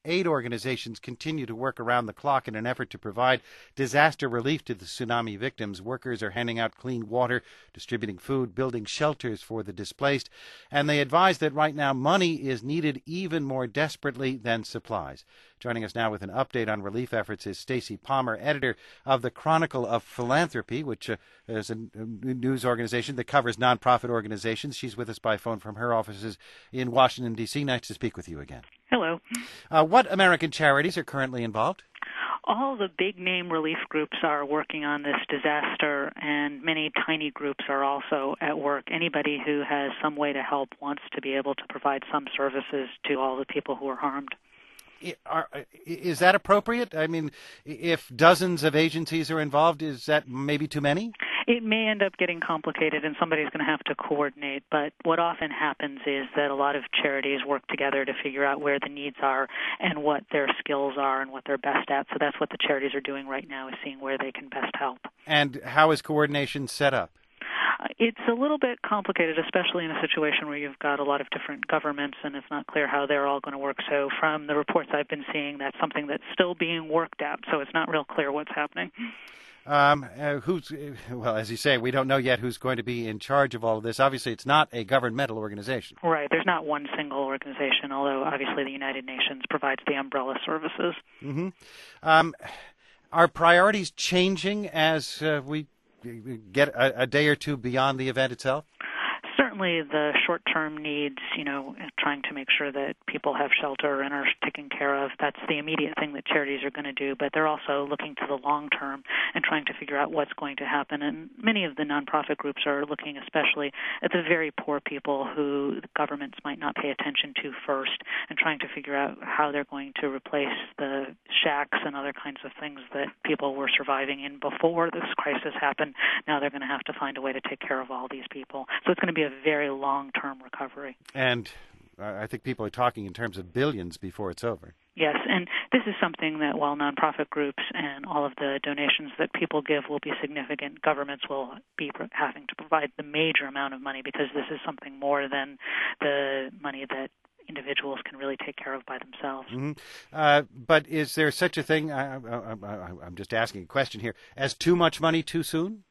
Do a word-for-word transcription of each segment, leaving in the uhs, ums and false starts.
aid organizations continue to work around the clock in an effort to provide disaster relief to the tsunami victims. Workers are handing out clean water, distributing food, building shelters for the displaced, and they advise that right now money is needed even more desperately than supplies. Joining us now with an update on relief efforts is Stacey Palmer, editor of the Chronicle of Philanthropy, which uh, is a news organization that covers nonprofit organizations. She's with us by phone from her offices in Washington, D C Nice to speak with you again. Hello. Uh, what American charities are currently involved? All the big-name relief groups are working on this disaster, and many tiny groups are also at work. Anybody who has some way to help wants to be able to provide some services to all the people who are harmed. Are, is that appropriate? I mean, if dozens of agencies are involved, is that maybe too many? It may end up getting complicated, and somebody's going to have to coordinate. But what often happens is that a lot of charities work together to figure out where the needs are and what their skills are and what they're best at. So that's what the charities are doing right now, is seeing where they can best help. And how is coordination set up? It's a little bit complicated, especially in a situation where you've got a lot of different governments and it's not clear how they're all going to work. So from the reports I've been seeing, that's something that's still being worked out. So it's not real clear what's happening. Um, uh, who's, well, as you say, we don't know yet who's going to be in charge of all of this. Obviously, it's not a governmental organization. Right. There's not one single organization, although obviously the United Nations provides the umbrella services. Mm-hmm. Um, are priorities changing as uh, we get a, a day or two beyond the event itself? Certainly the short-term needs, you know, trying to make sure that people have shelter and are taken care of, that's the immediate thing that charities are going to do, but they're also looking to the long term and trying to figure out what's going to happen. And many of the nonprofit groups are looking especially at the very poor people who the governments might not pay attention to first, and trying to figure out how they're going to replace the shacks and other kinds of things that people were surviving in before this crisis happened. Now they're going to have to find a way to take care of all these people. So it's going to be a very long-term recovery. And I think people are talking in terms of billions before it's over. Yes, and this is something that while nonprofit groups and all of the donations that people give will be significant, governments will be having to provide the major amount of money, because this is something more than the money that individuals can really take care of by themselves. Mm-hmm. Uh, but is there such a thing, I, I, I, I'm just asking a question here, as too much money too soon?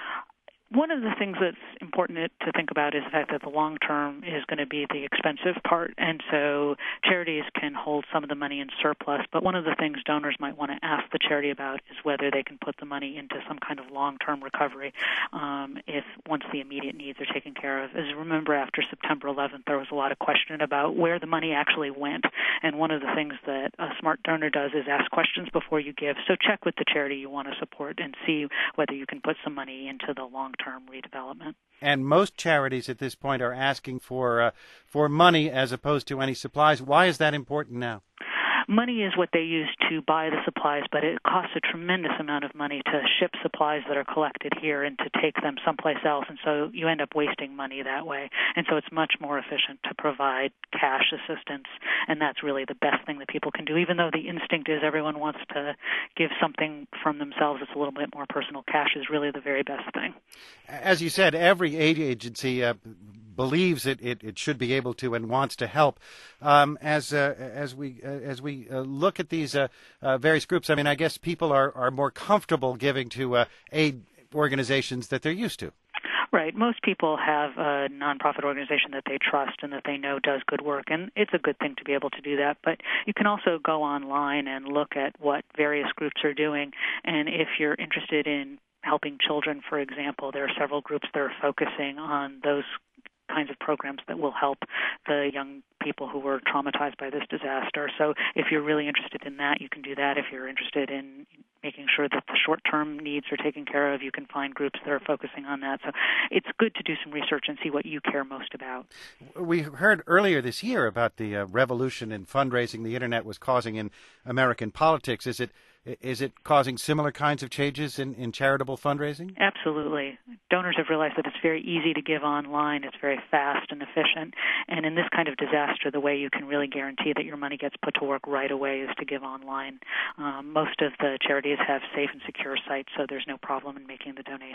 One of the things that's important to think about is the fact that the long term is going to be the expensive part, and so charities can hold some of the money in surplus, but one of the things donors might want to ask the charity about is whether they can put the money into some kind of long-term recovery um, if once the immediate needs are taken care of. As you remember, after September eleventh, there was a lot of question about where the money actually went, and one of the things that a smart donor does is ask questions before you give. So check with the charity you want to support and see whether you can put some money into the long term redevelopment. And most charities at this point are asking for uh, for money as opposed to any supplies. Why is that important now? Money is what they use to buy the supplies, but it costs a tremendous amount of money to ship supplies that are collected here and to take them someplace else, and so you end up wasting money that way. And so it's much more efficient to provide cash assistance, and that's really the best thing that people can do. Even though the instinct is everyone wants to give something from themselves that's a little bit more personal, cash is really the very best thing. As you said, every aid agency uh, believes it, it, it should be able to and wants to help. Um, as uh, as we uh, as we uh, look at these uh, uh, various groups, I mean, I guess people are, are more comfortable giving to uh, aid organizations that they're used to. Right. Most people have a nonprofit organization that they trust and that they know does good work, and it's a good thing to be able to do that. But you can also go online and look at what various groups are doing, and if you're interested in helping children, for example, there are several groups that are focusing on those kinds of programs that will help the young people who were traumatized by this disaster. So if you're really interested in that, you can do that. If you're interested in making sure that the short-term needs are taken care of, you can find groups that are focusing on that. So it's good to do some research and see what you care most about. We heard earlier this year about the uh, revolution in fundraising the Internet was causing in American politics. Is it Is it causing similar kinds of changes in, in charitable fundraising? Absolutely. Donors have realized that it's very easy to give online. It's very fast and efficient. And in this kind of disaster, the way you can really guarantee that your money gets put to work right away is to give online. Um, most of the charities have safe and secure sites, so there's no problem in making the donation.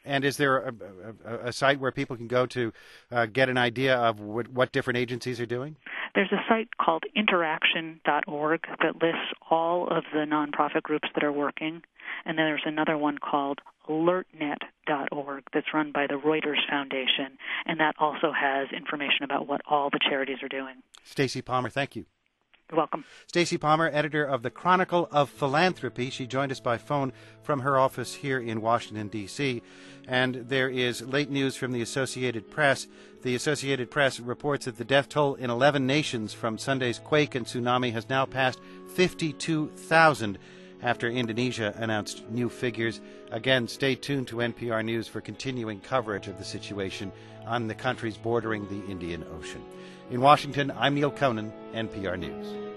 And is there a, a, a site where people can go to uh, get an idea of what, what different agencies are doing? There's a site called interaction dot org that lists all of the nonprofit groups that are working. And then there's another one called alert net dot org that's run by the Reuters Foundation. And that also has information about what all the charities are doing. Stacy Palmer, thank you. You're welcome. Stacy Palmer, editor of the Chronicle of Philanthropy. She joined us by phone from her office here in Washington, D C And there is late news from the Associated Press. The Associated Press reports that the death toll in eleven nations from Sunday's quake and tsunami has now passed fifty-two thousand after Indonesia announced new figures. Again, stay tuned to N P R News for continuing coverage of the situation on the countries bordering the Indian Ocean. In Washington, I'm Neil Conan, N P R News.